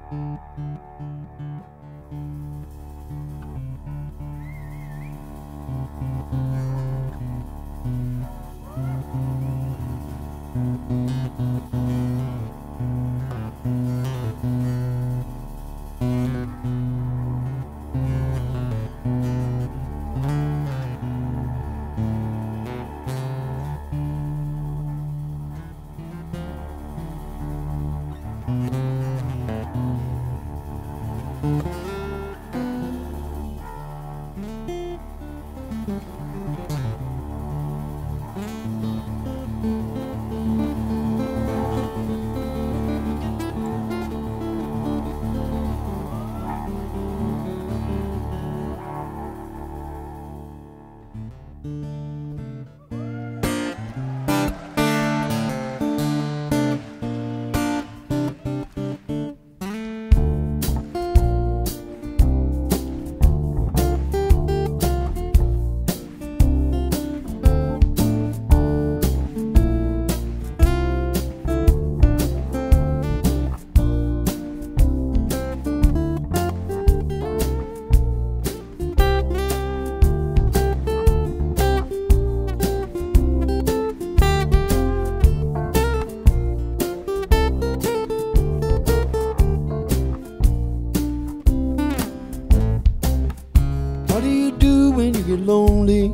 What do you do when you get lonely?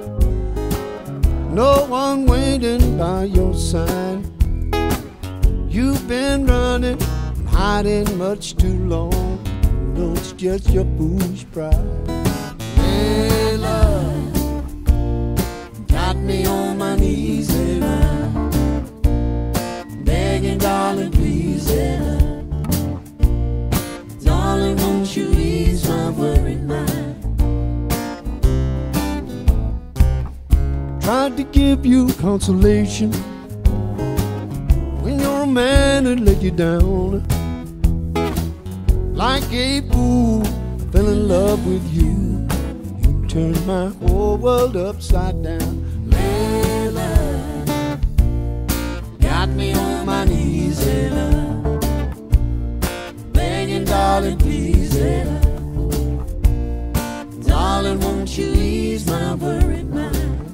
No one waiting by your side. You've been running and hiding much too long. You know it's just your foolish pride. Hey, love, got me on my knees, hey, love, begging, darling, please, hey, love, darling, won't you ease my worried mind? Tried to give you consolation when your man had let you down. Like a fool, I fell in love with you. You turned my whole world upside down. Layla, got me on my knees, Layla, begging, darling, please, Layla, darling, won't you ease my worried mind?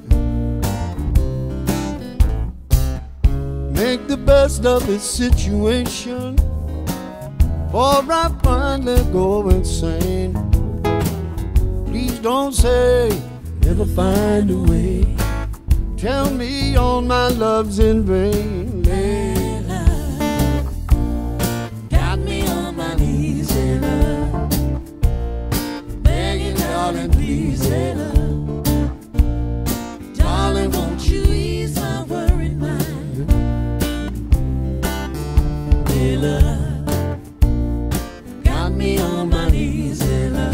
Make the best of this situation, or I finally go insane. Please don't say never find a way. Tell me all my love's in vain. Layla, got me on my knees, Layla, begging, darling, please, Layla, darling, won't you ease my worried mind? Layla, got me on my knees, Layla,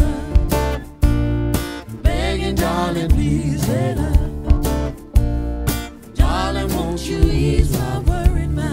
begging, darling, please, Layla, darling, won't you ease my worried mind?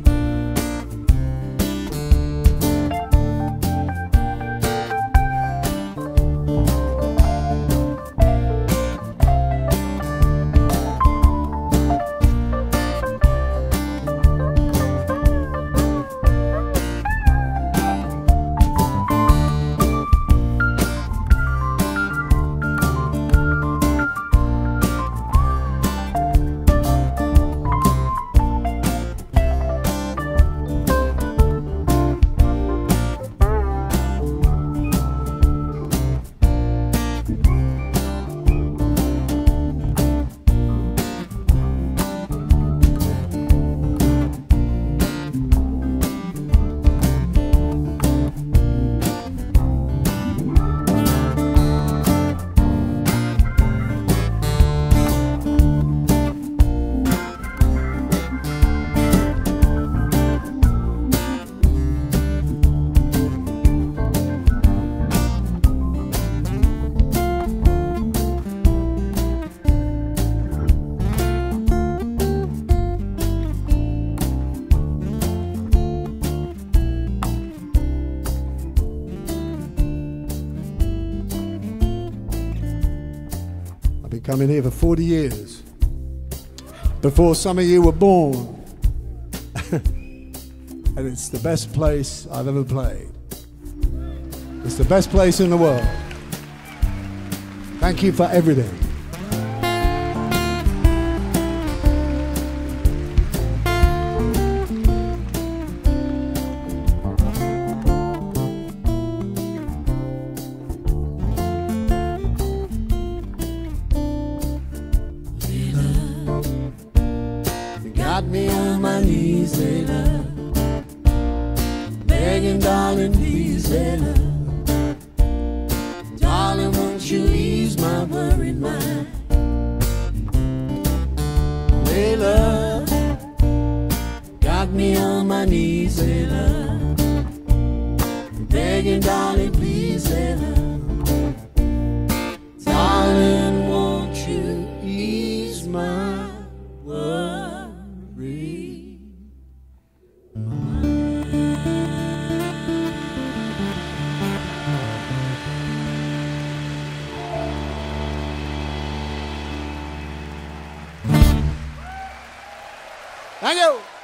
I've been coming here for 40 years, before some of you were born. And it's the best place I've ever played. It's the best place in the world. Thank you for everything. Got me on my knees, Layla, begging, darling, please, Layla. Darling, won't you ease my worried mind? Layla, got me on my knees, Layla, begging, darling, please, Layla. Darling, won't you ease my worried mind? Thank you.